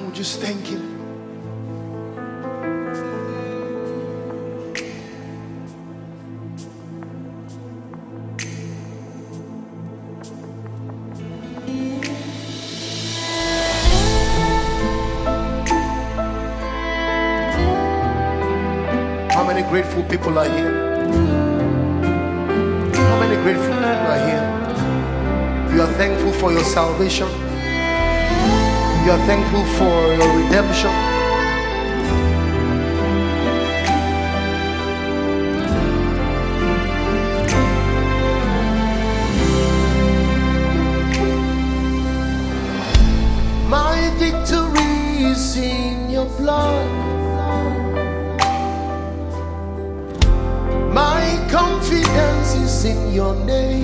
just thank Him? How many grateful people are here? How many grateful people are here? You are thankful for your salvation. You are thankful for your redemption. My victory is in your blood. My confidence is in your name.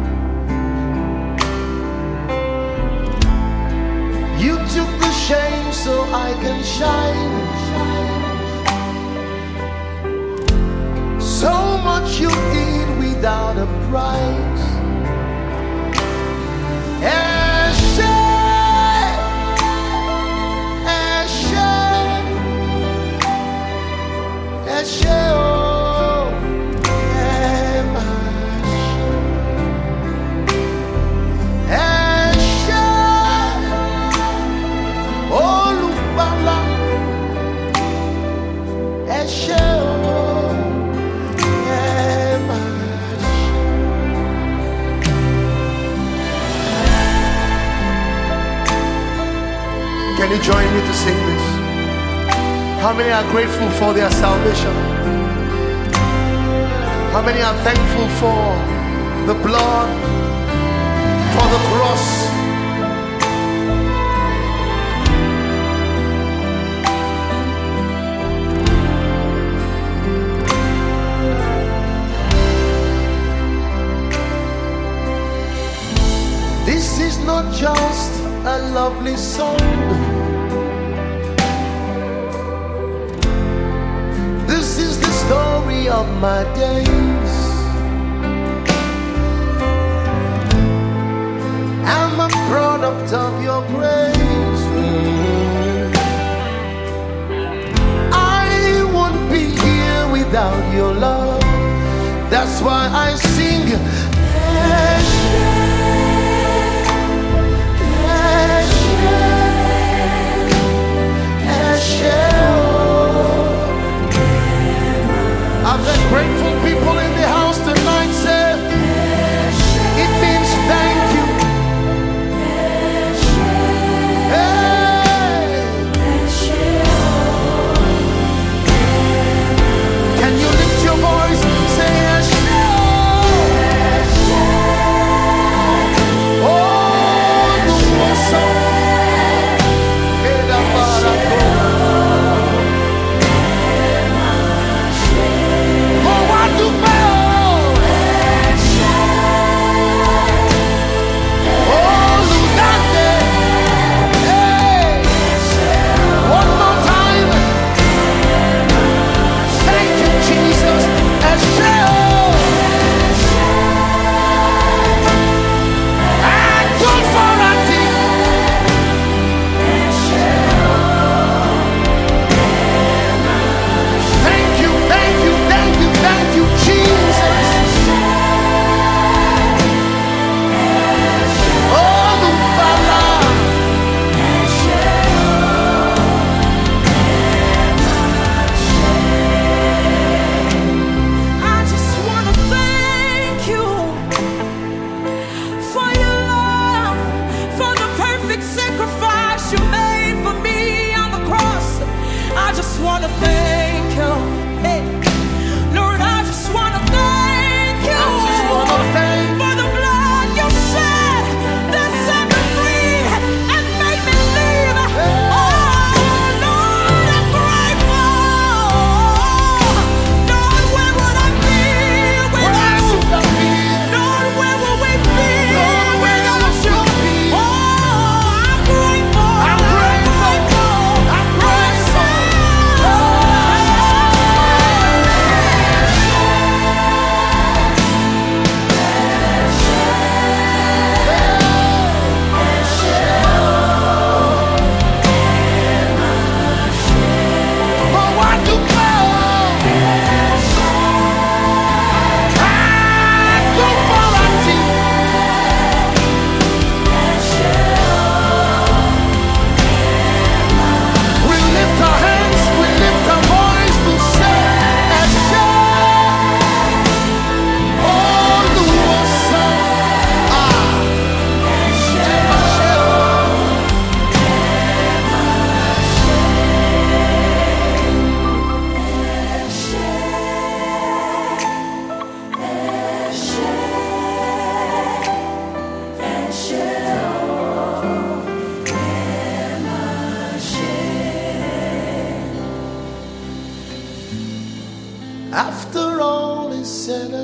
You took the shame so I can shine. So much you did without a price. Eshe, Eshe, Eshe, oh, Eshe, Olubala, Eshe, oh, Can you join me to sing this? How many are grateful for their salvation? How many are thankful for the blood, for the cross? This is not just a lovely song. This is the story of my days. I'm a product of your grace. I won't be here without your love. That's why I sing. I've got grateful people in the house tonight. Say, it means thank you. Hey. Can you lift your voice? Say, oh, the awesome.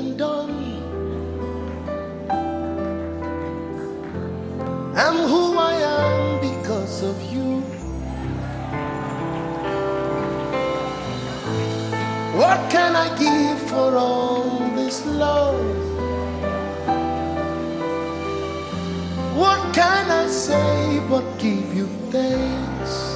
done. I'm who I am because of you. What can I give for all this love? What can I say but give you thanks?